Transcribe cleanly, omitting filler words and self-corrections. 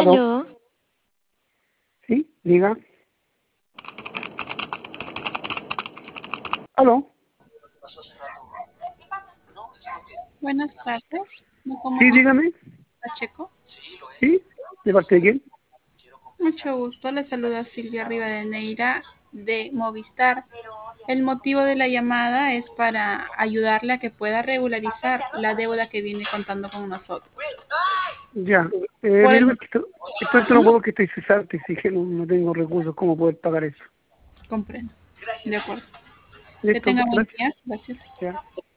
Aló. Sí, diga. Aló. Buenas tardes. Me Sí, comunico dígame. con Pacheco. Sí, ¿de parte de quién? Mucho gusto. Le saluda Silvia Rivadeneira de Movistar. El motivo de la llamada es para ayudarle a que pueda regularizar la deuda que viene contando con nosotros. Ya. Por Mire, el... esto es un juego que estoy cesante, así que no tengo recursos. ¿Cómo poder pagar eso? Comprendo. De acuerdo. Que Listo, tenga buen gracias. día. Gracias. Ya.